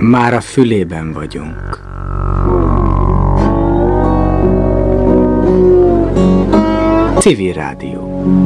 Már a fülében vagyunk. Civil Rádió.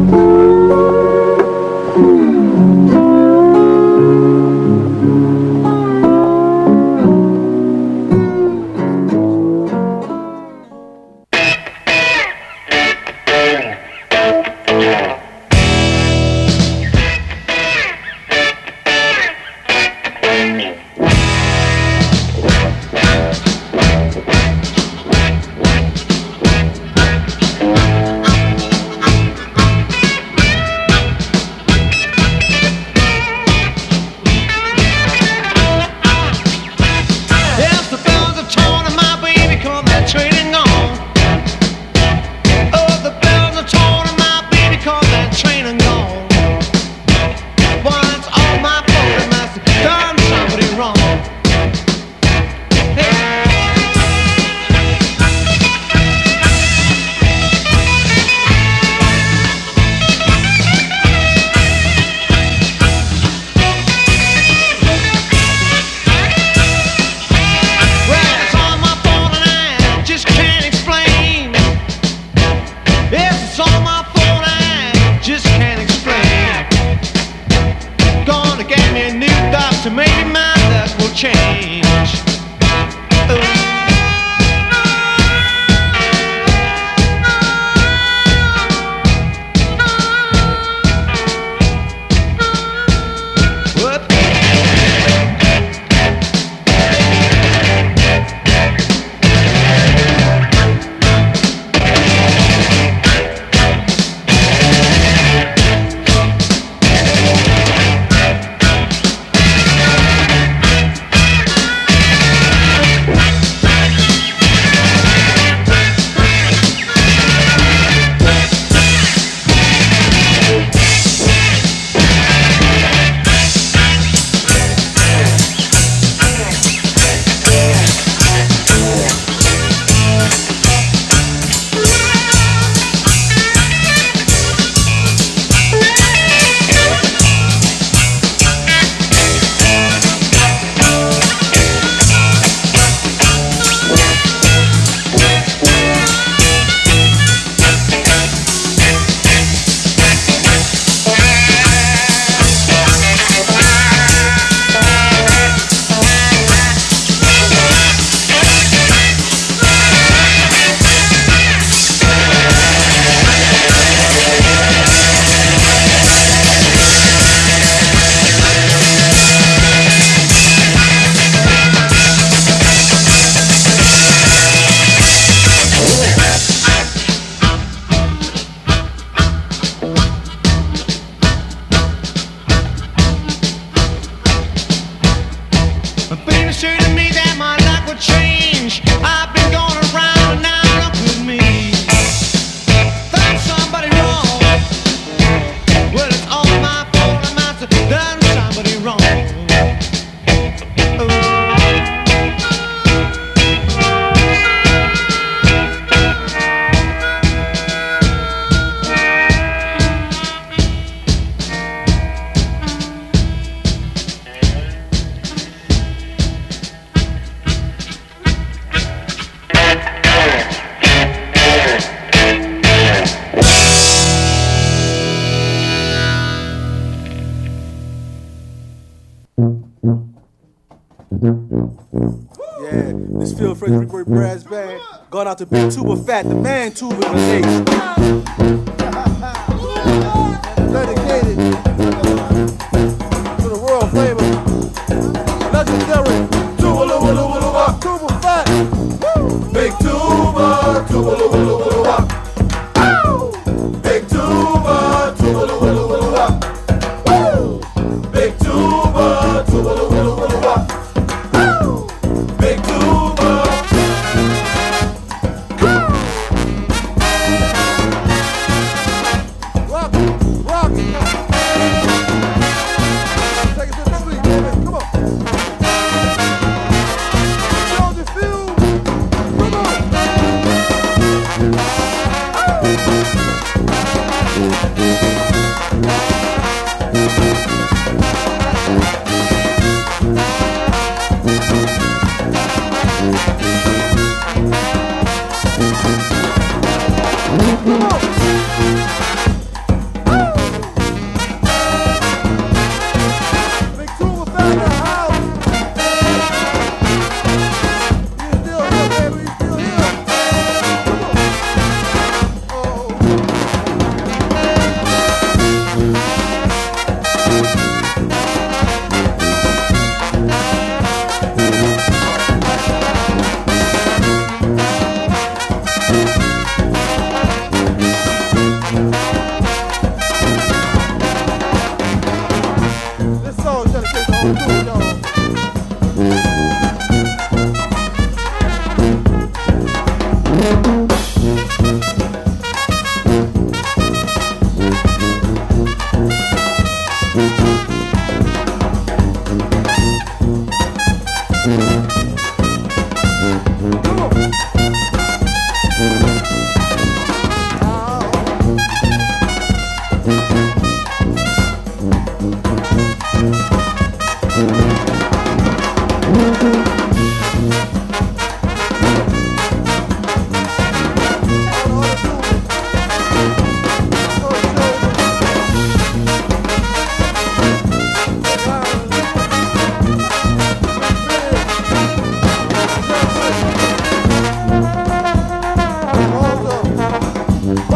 Going out to Big Tuba Fat, the man Tuba in the nation. Dedicated to the world famous legendary Tuba Tuba Fat. Big Tuba, Tuba Tuba. Big Tuba, Tuba Tuba. Big Tuba, Tuba Tuba. Big Tuba.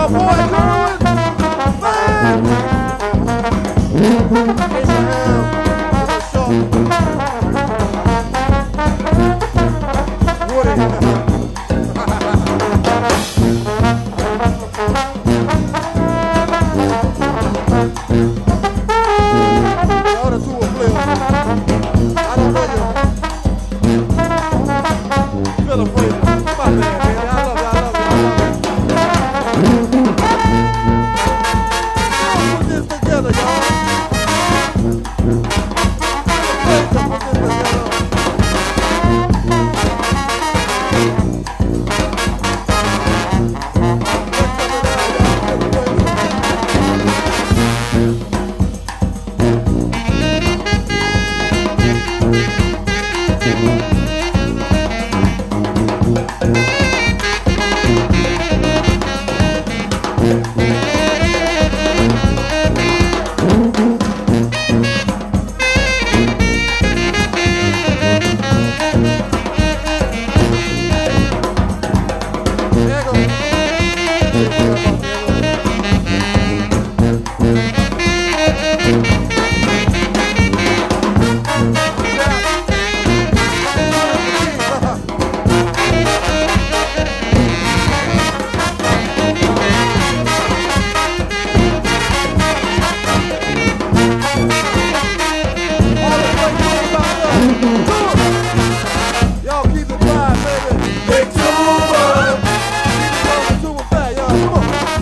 my boy doing? Fine. Abraham, Woody. The other two are players. I don't know you. Philip Fraser. My man, baby. I love you. Put this together, y'all. Put this together. Y'all keep it fly, baby. Big Tuba. Keep it going, Tuba fat, y'all. Come on.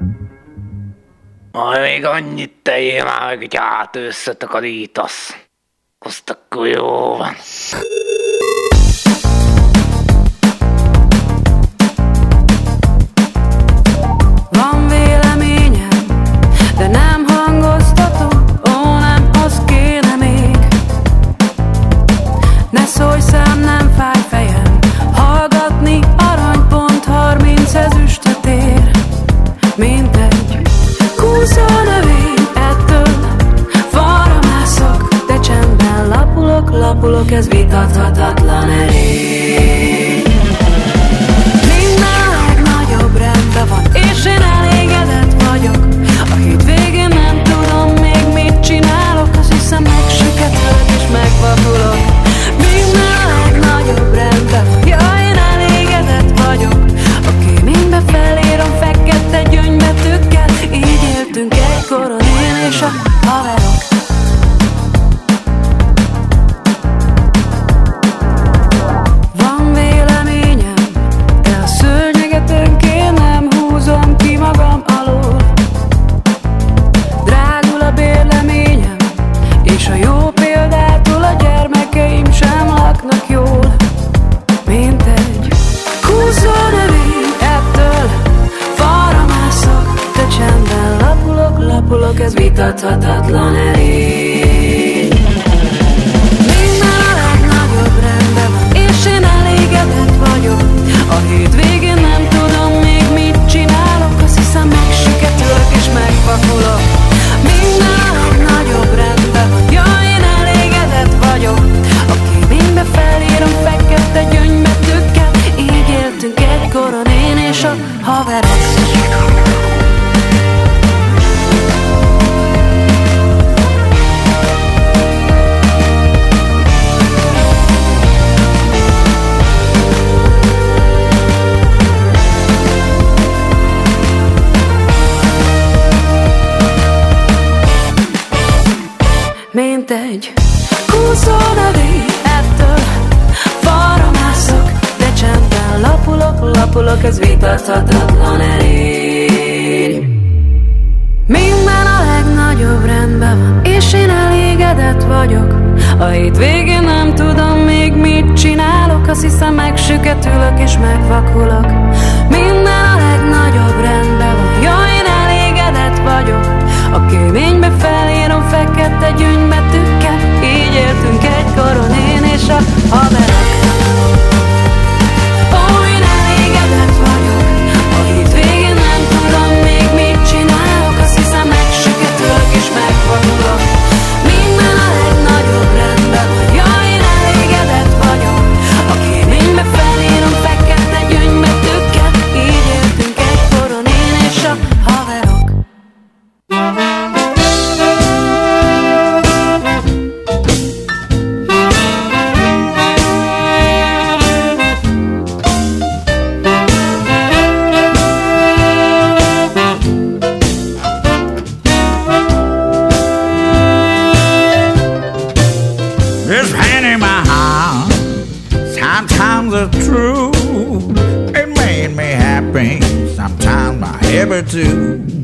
Majd még annyit tegyél már meg, hogy összetakarítasz. Azt akkor jó van. Van véleményem, de nem hangoztatom. Ó, nem, az kéne még. Ne szólj szám, nem fáj fejem. Hallgatni aranypont, 30 ezüstöt ér. Mindegy, kúszó növény, ettől falra mászok, de csendben lapulok, ez vitathatatlan erény. Minden legnagyobb rendben van, és én elégedett vagyok. A hétvégén nem tudom még mit csinálok, azt hiszem megsüketülök és megvakulok. Minden legnagyobb rendben van, ja, én elégedett vagyok. A kéménybe felírom fekete gyöngybetűkkel, így éltünk egykoron én és a haverok. Van véleményem, de a szőnyeget önként nem húzom ki magam alól. Drágul a bérleményem, és a jó példától a gyermekeim sem laknak jól. Mindegy, kúszó növény, ettől falra mászok, de csendben lapulok, ez vitathatatlan erény. Minden a legnagyobb rendben van, és én elégedett vagyok. A hétvégén nem tudom még mit csinálok, azt hiszem megsüketülök és megvakulok. Minden a legnagyobb rendben van, ja, én elégedett vagyok. A kéménybe felírom fekete gyöngybetűkkel, így éltünk egykoron én és a haverok. Mindegy, kúszó növény, ettől falra mászok, de csendben lapulok, ez vitathatatlan erény. Minden a legnagyobb rendben van, és én elégedett vagyok. A hétvégén nem tudom még mit csinálok, azt hiszem megsüketülök és megvakulok. Minden a legnagyobb rendben van, ja, én elégedett vagyok. A kéménybe felírom fekete gyöngybetűkkel, így éltünk egykoron én és a haverok. Ó, én elégedett vagyok. A hétvégén nem tudom még mit csinálok, azt hiszem megsüketülök és megvakulok. Minden a legnagyobb rendben van, ja, én elégedett vagyok. A kéménybe felírom fekete gyöngybetűkkel, így éltünk egykoron én és a haverok. This pain in my heart, sometimes it's true. It made me happy, sometimes my happy too.